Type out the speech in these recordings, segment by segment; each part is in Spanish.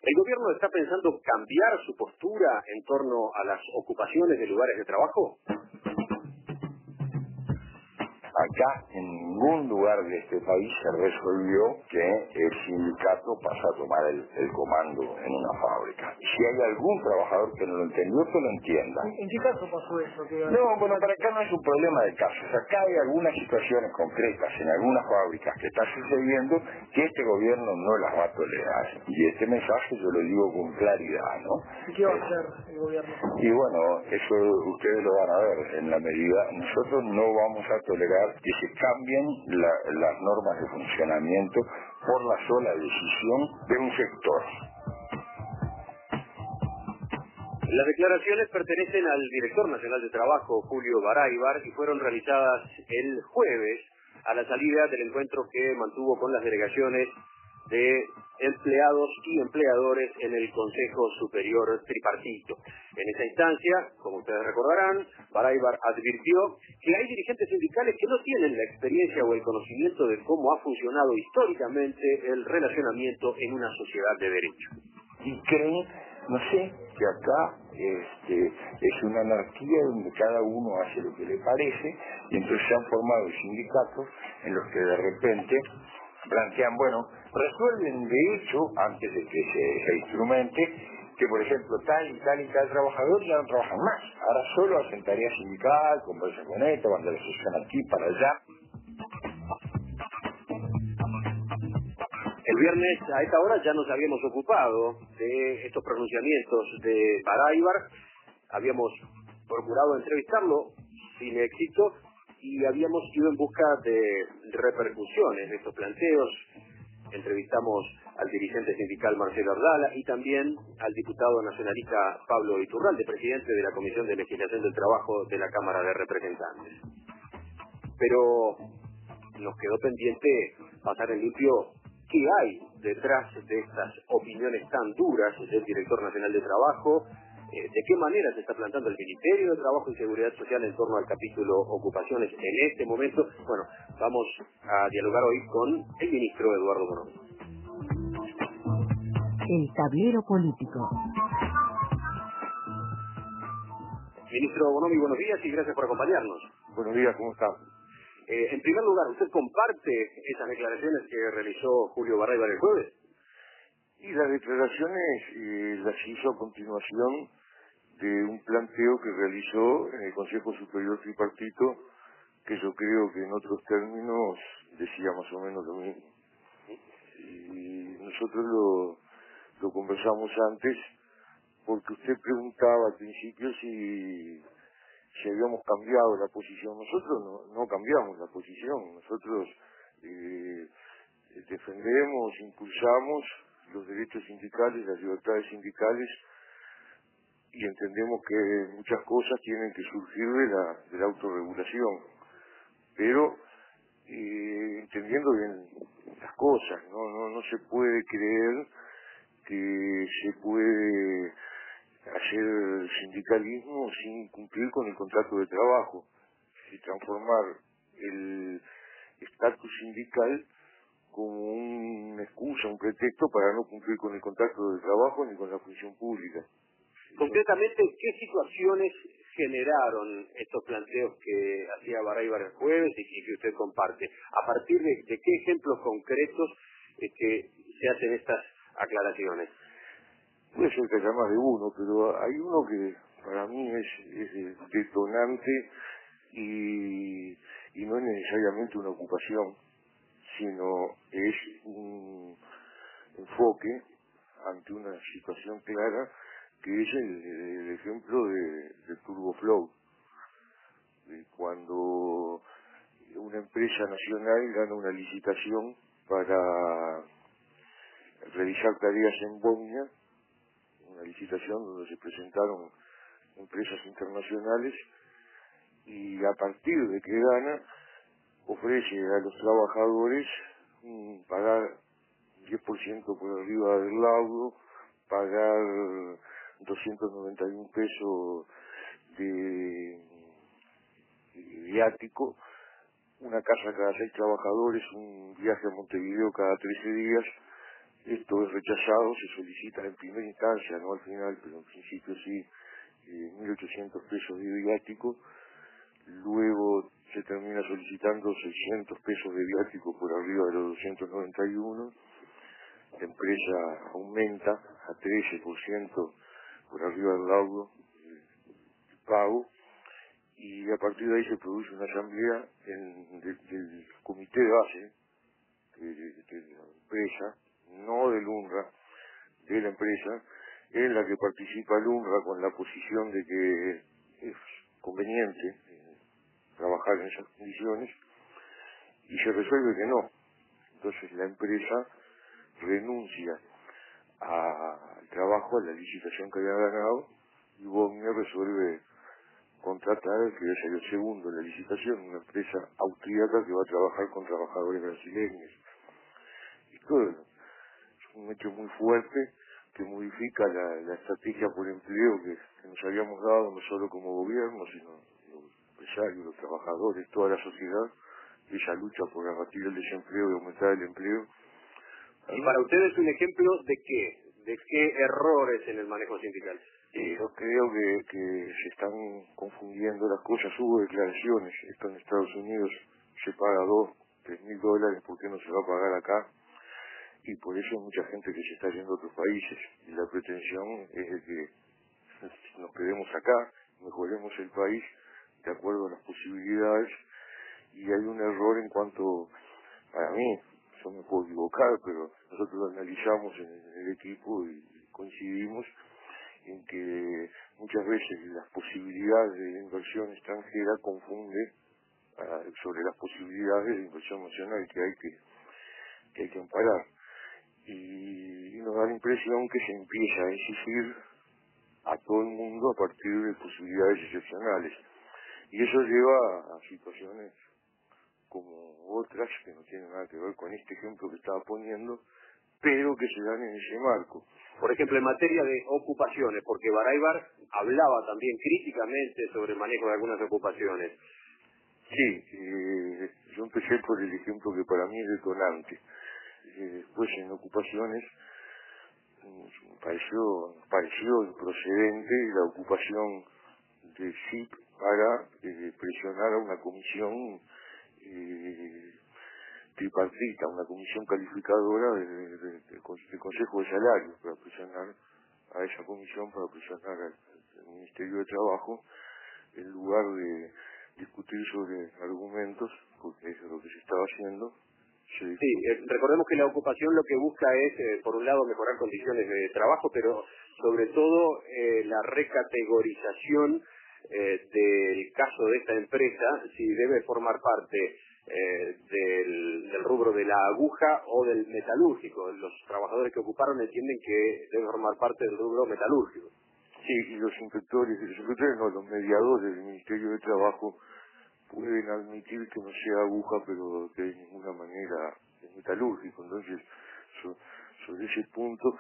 ¿El gobierno está pensando cambiar su postura en torno a las ocupaciones de lugares de trabajo? Acá, en ningún lugar de este país se resolvió que el sindicato pasa a tomar el comando en una fábrica. Si hay algún trabajador que no lo entendió, que lo entienda. ¿En qué caso pasó eso? No, bueno, para acá no es un problema de casos. Acá hay algunas situaciones concretas en algunas fábricas que está sucediendo que este gobierno no las va a tolerar. Y este mensaje yo lo digo con claridad, ¿no? ¿Y qué va a hacer el gobierno? Y bueno, eso ustedes lo van a ver en la medida. Nosotros no vamos a tolerar que se cambien las normas de funcionamiento por la sola decisión de un sector. Las declaraciones pertenecen al director nacional de trabajo, Julio Baraybar, y fueron realizadas el jueves a la salida del encuentro que mantuvo con las delegaciones de empleados y empleadores en el Consejo Superior Tripartito. En esa instancia, como ustedes recordarán, Baraybar advirtió que hay dirigentes sindicales que no tienen la experiencia o el conocimiento de cómo ha funcionado históricamente el relacionamiento en una sociedad de derecho. Y creen, no sé, que acá es una anarquía donde cada uno hace lo que le parece, y entonces se han formado sindicatos en los que de repente plantean, bueno, resuelven de hecho, antes de que se instrumente, que por ejemplo tal y tal y tal trabajador ya no trabajan más, ahora solo hacen tarea sindical, conversan con esto, van de la sesión aquí para allá. El viernes a esta hora ya nos habíamos ocupado de estos pronunciamientos de Baraybar, habíamos procurado entrevistarlo sin éxito y habíamos ido en busca de repercusiones de estos planteos. Entrevistamos al dirigente sindical Marcelo Ardala y también al diputado nacionalista Pablo Iturralde, presidente de la Comisión de Legislación del Trabajo de la Cámara de Representantes. Pero nos quedó pendiente pasar en limpio qué hay detrás de estas opiniones tan duras del director nacional de trabajo, de qué manera se está plantando el Ministerio de Trabajo y Seguridad Social en torno al capítulo ocupaciones en este momento. Bueno, vamos a dialogar hoy con el ministro Eduardo Bonomi. El tablero político. Ministro Bonomi, buenos días y gracias por acompañarnos. Buenos días, ¿cómo están? En primer lugar, ¿usted comparte esas declaraciones que realizó Julio Baraybar el jueves? Y las declaraciones las hizo a continuación de un planteo que realizó en el Consejo Superior Tripartito, que yo creo que en otros términos decía más o menos lo mismo. Y nosotros lo conversamos antes, porque usted preguntaba al principio si habíamos cambiado la posición. Nosotros no cambiamos la posición, nosotros defendemos, impulsamos los derechos sindicales, las libertades sindicales, y entendemos que muchas cosas tienen que surgir de la autorregulación, pero entendiendo bien las cosas, no se puede creer que se puede hacer sindicalismo sin cumplir con el contrato de trabajo y transformar el estatus sindical como una excusa, un pretexto para no cumplir con el contrato de trabajo ni con la función pública. Concretamente, ¿qué situaciones generaron estos planteos que hacía Baraybar el jueves y que usted comparte? ¿A partir de qué ejemplos concretos que se hacen estas aclaraciones? Puede ser que haya más de uno, pero hay uno que para mí es detonante y no es necesariamente una ocupación, sino es un enfoque ante una situación clara, que es el ejemplo de Turbo Flow. Cuando una empresa nacional gana una licitación para realizar tareas en Bosnia, una licitación donde se presentaron empresas internacionales, y a partir de que gana, ofrece a los trabajadores pagar 10% por arriba del laudo, pagar 291 pesos de viático, una casa cada 6 trabajadores, un viaje a Montevideo cada 13 días, Esto es rechazado, se solicita en primera instancia, no al final, pero en principio sí, 1.800 pesos de viático. Luego se termina solicitando 600 pesos de viático por arriba de los 291. La empresa aumenta a 13% por arriba del laudo pago, y a partir de ahí se produce una asamblea del comité de base de la empresa, no del UNRWA, de la empresa, en la que participa el UNRWA con la posición de que es conveniente trabajar en esas condiciones, y se resuelve que no. Entonces la empresa renuncia al trabajo, a la licitación que había ganado, y Bosnia resuelve contratar, que ya salió segundo en la licitación, una empresa austríaca que va a trabajar con trabajadores brasileños. Esto es un hecho muy fuerte que modifica la estrategia por empleo que nos habíamos dado, no solo como gobierno, sino los empresarios, los trabajadores, toda la sociedad, esa lucha por abatir el desempleo y aumentar el empleo. ¿Y para ustedes un ejemplo de qué? ¿De qué errores en el manejo sindical? Yo creo que se están confundiendo las cosas. Hubo declaraciones, esto en Estados Unidos se paga $2.000, $3.000, ¿por qué no se va a pagar acá? Y por eso hay mucha gente que se está yendo a otros países, y la pretensión es de que nos quedemos acá, mejoremos el país de acuerdo a las posibilidades, y hay un error en cuanto, para mí, yo me puedo equivocar, pero nosotros lo analizamos en el equipo y coincidimos en que muchas veces las posibilidades de inversión extranjera confunde sobre las posibilidades de inversión nacional que hay que amparar. Y nos da la impresión que se empieza a exigir a todo el mundo a partir de posibilidades excepcionales. Y eso lleva a situaciones como otras que no tienen nada que ver con este ejemplo que estaba poniendo, pero que se dan en ese marco. Por ejemplo, en materia de ocupaciones, porque Baraybar hablaba también críticamente sobre el manejo de algunas ocupaciones. Sí, yo empecé por el ejemplo que para mí es detonante. Después en ocupaciones nos pareció improcedente la ocupación de SIP para presionar a una comisión tripartita, una comisión calificadora del Consejo de Salarios, para presionar a esa comisión, para presionar al Ministerio de Trabajo, en lugar de discutir sobre argumentos, porque eso es lo que se estaba haciendo. Sí, recordemos que la ocupación lo que busca es, por un lado, mejorar condiciones de trabajo, pero sobre todo la recategorización del caso de esta empresa, si debe formar parte del rubro de la aguja o del metalúrgico. Los trabajadores que ocuparon entienden que debe formar parte del rubro metalúrgico. Sí, y los inspectores no, los mediadores del Ministerio de Trabajo pueden admitir que no sea aguja, pero que de ninguna manera es metalúrgico. Entonces, sobre ese punto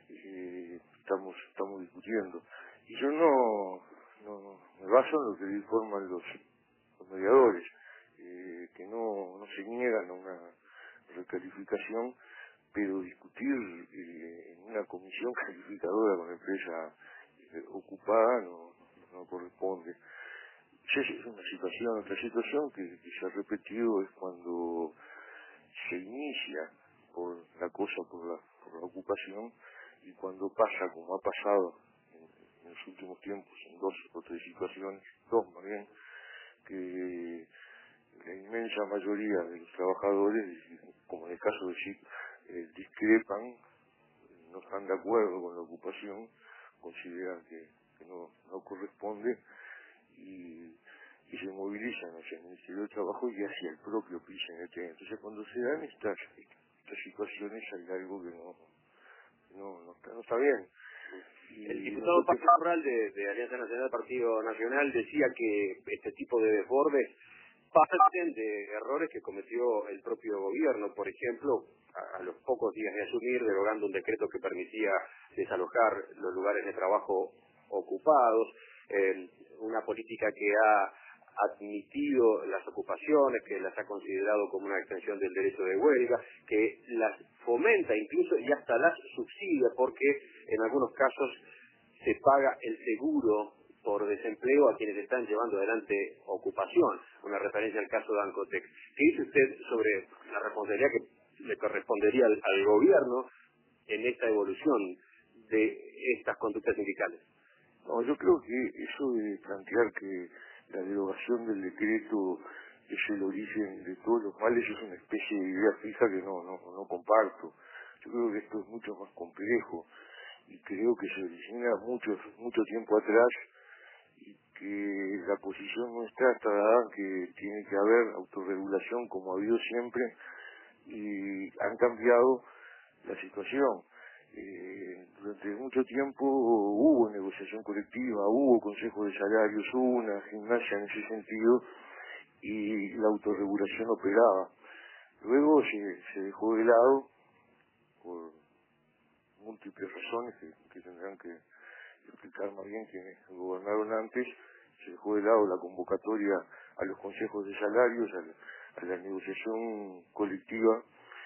estamos discutiendo. Y yo no me baso en lo que informan los mediadores, que no se niegan a una recalificación, pero discutir en una comisión calificadora con la empresa ocupada no corresponde. Esa es una situación. Otra situación que se ha repetido es cuando se inicia por la ocupación, y cuando pasa, como ha pasado en los últimos tiempos, en dos o tres situaciones, dos más bien, que la inmensa mayoría de los trabajadores, como en el caso de SIC, discrepan, no están de acuerdo con la ocupación, consideran que no corresponde, y se movilizan hacia el Ministerio de Trabajo y hacia el propio PICNT. Entonces, cuando se dan estas situaciones, hay algo que no está bien. El diputado Pablo Corral de Alianza Nacional, Partido Nacional, decía que este tipo de desbordes parten de errores que cometió el propio gobierno. Por ejemplo, a los pocos días de asumir, derogando un decreto que permitía desalojar los lugares de trabajo ocupados, una política que ha admitido las ocupaciones, que las ha considerado como una extensión del derecho de huelga, que las fomenta incluso y hasta las subsidia, porque en algunos casos se paga el seguro por desempleo a quienes están llevando adelante ocupación, una referencia al caso de Ancotec. ¿Qué dice usted sobre la responsabilidad que le correspondería al gobierno en esta evolución de estas conductas sindicales? No, yo creo que eso de plantear que la derogación del decreto es el origen de todos los males es una especie de idea fija que no comparto. Yo creo que esto es mucho más complejo y creo que se origina mucho tiempo atrás y que la posición nuestra está dada que tiene que haber autorregulación como ha habido siempre y han cambiado la situación. Durante mucho tiempo hubo negociación colectiva, hubo consejo de salarios, hubo una gimnasia en ese sentido y la autorregulación operaba. Luego se dejó de lado por múltiples razones que tendrán que explicar más bien quienes gobernaron antes. Se dejó de lado la convocatoria a los consejos de salarios, a la negociación colectiva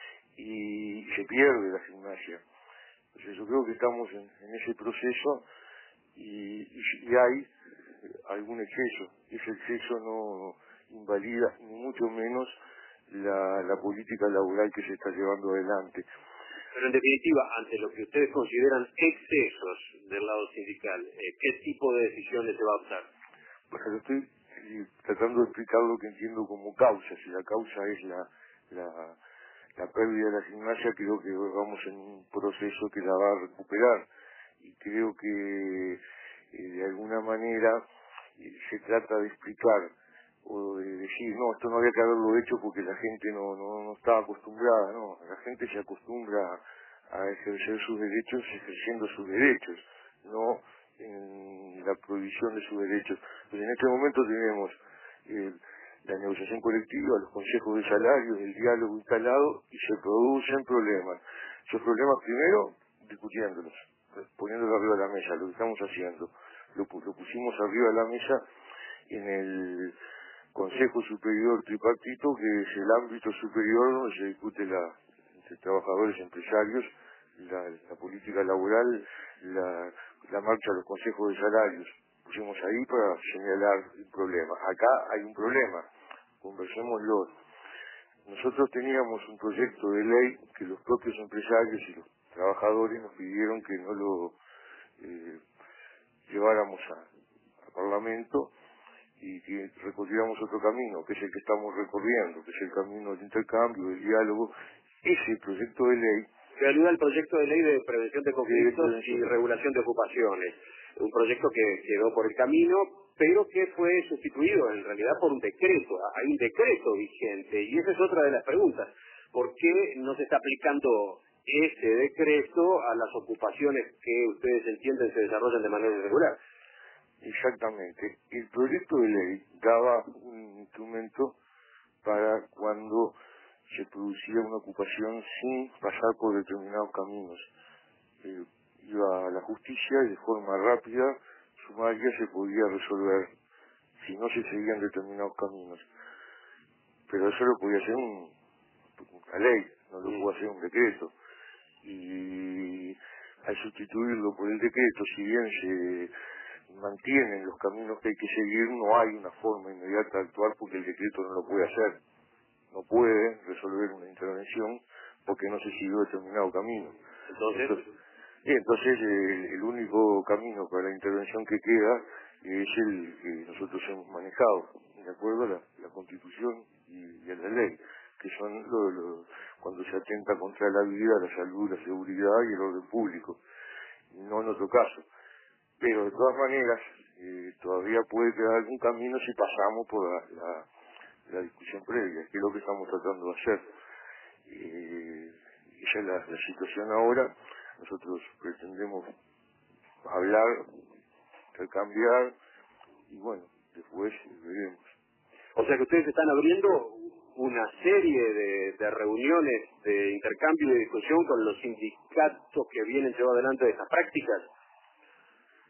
y se pierde la gimnasia. Entonces yo creo que estamos en ese proceso y hay algún exceso. Ese exceso no invalida ni mucho menos la política laboral que se está llevando adelante. Pero en definitiva, ante lo que ustedes consideran excesos del lado sindical, ¿qué tipo de decisiones se va a optar? Bueno, yo estoy tratando de explicar lo que entiendo como causa. Si la causa es la pérdida de la gimnasia, creo que vamos en un proceso que la va a recuperar. Y creo que de alguna manera se trata de explicar o de decir, no, esto no había que haberlo hecho porque la gente no estaba acostumbrada. No, la gente se acostumbra a ejercer sus derechos ejerciendo sus derechos, no en la prohibición de sus derechos. Pues en este momento tenemos la negociación colectiva, los consejos de salarios, el diálogo instalado y se producen problemas. Esos problemas primero discutiéndolos, poniéndolos arriba de la mesa, lo que estamos haciendo. Lo pusimos arriba de la mesa en el Consejo Superior Tripartito, que es el ámbito superior donde se discute entre trabajadores y empresarios, la política laboral, la marcha de los consejos de salarios. Pusimos ahí para señalar el problema. Acá hay un problema, conversémoslo. Nosotros teníamos un proyecto de ley que los propios empresarios y los trabajadores nos pidieron que no lo lleváramos a Parlamento y que recorriéramos otro camino, que es el que estamos recorriendo, que es el camino del intercambio, del diálogo. Ese proyecto de ley se alude al proyecto de ley de prevención de conflictos y regulación de ocupaciones, un proyecto que quedó por el camino, pero que fue sustituido en realidad por un decreto. Hay un decreto vigente y esa es otra de las preguntas. ¿Por qué no se está aplicando ese decreto a las ocupaciones que ustedes entienden se desarrollan de manera irregular? Exactamente. El proyecto de ley daba un instrumento para cuando se producía una ocupación sin pasar por determinados caminos. Iba a la justicia y de forma rápida, sumaria, se podía resolver si no se seguían determinados caminos. Pero eso lo podía hacer una ley, no lo puede hacer un decreto. Y al sustituirlo por el decreto, si bien se mantienen los caminos que hay que seguir, no hay una forma inmediata de actuar porque el decreto no lo puede hacer. No puede resolver una intervención porque no se siguió determinado camino. Entonces el único camino para la intervención que queda es el que nosotros hemos manejado, de acuerdo a la Constitución y a la ley, que son cuando se atenta contra la vida, la salud, la seguridad y el orden público, no en otro caso. Pero de todas maneras, todavía puede quedar algún camino si pasamos por la discusión previa, que es lo que estamos tratando de hacer. Esa es la situación ahora. Nosotros pretendemos hablar, intercambiar y bueno, después veremos. O sea que ustedes están abriendo una serie de reuniones de intercambio y de discusión con los sindicatos que vienen llevando adelante estas prácticas.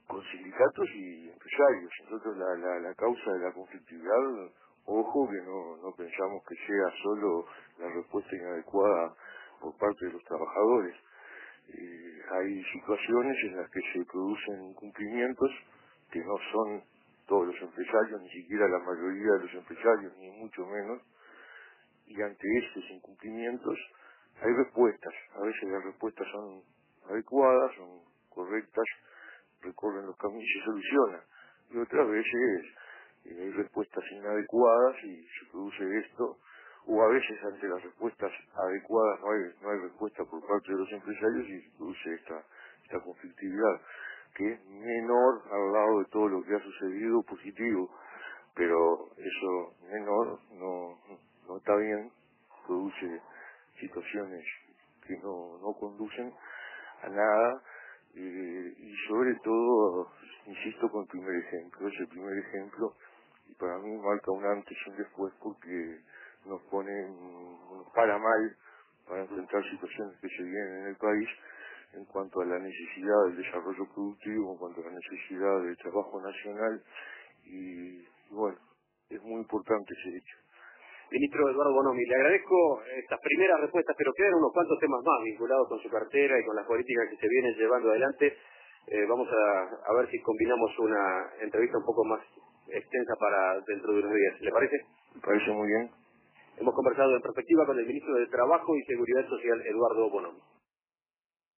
con sindicatos y empresarios. Nosotros la causa de la conflictividad, ojo que no pensamos que sea solo la respuesta inadecuada por parte de los trabajadores. Hay situaciones en las que se producen incumplimientos que no son todos los empresarios, ni siquiera la mayoría de los empresarios, ni mucho menos, y ante estos incumplimientos hay respuestas. A veces las respuestas son adecuadas, son correctas, recorren los caminos y se soluciona. Y otras veces hay respuestas inadecuadas y se produce esto, o a veces ante las respuestas adecuadas no hay respuesta por parte de los empresarios y se produce esta conflictividad, que es menor al lado de todo lo que ha sucedido positivo, pero eso menor no está bien, produce situaciones que no conducen a nada, y sobre todo, insisto con el primer ejemplo, ese primer ejemplo, y para mí marca un antes y un después porque nos para mal para enfrentar situaciones que se vienen en el país en cuanto a la necesidad del desarrollo productivo, en cuanto a la necesidad del trabajo nacional, y bueno, es muy importante ese hecho. Ministro Eduardo Bonomi, le agradezco estas primeras respuestas, pero quedan unos cuantos temas más vinculados con su cartera y con las políticas que se vienen llevando adelante. Vamos a ver si combinamos una entrevista un poco más extensa para dentro de unos días. ¿Le parece? Me parece muy bien. Hemos conversado en perspectiva con el Ministro de Trabajo y Seguridad Social, Eduardo Bonomi.